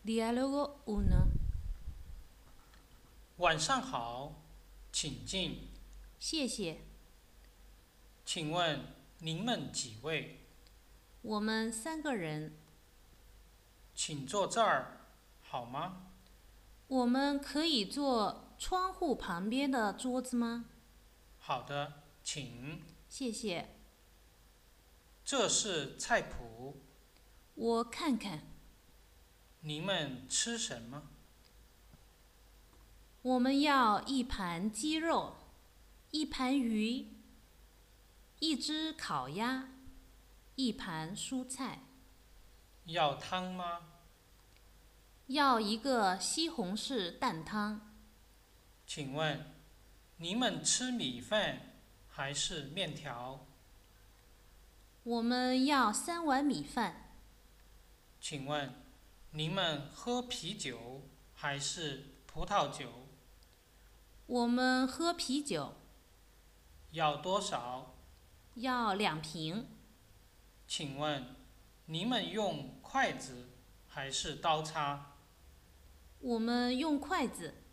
Dialogo 1。 晚上好，请进。 谢谢。 请问您们几位？ 我们3个人。 请坐这儿，好吗？ 我们可以坐窗户旁边的桌子吗？ 好的，请。 谢谢。 这是菜谱。 我看看。 你们吃什么？ 我们要1盘鸡肉，1盘鱼，1只烤鸭，1盘蔬菜。 要汤吗？ 要一个西红柿蛋汤。 请问你们吃米饭还是面条？ 我们要3碗米饭。 请问你们喝啤酒还是葡萄酒？ 我们喝啤酒。 要多少？ 要2瓶。 请问你们用筷子还是刀叉？ 我们用筷子。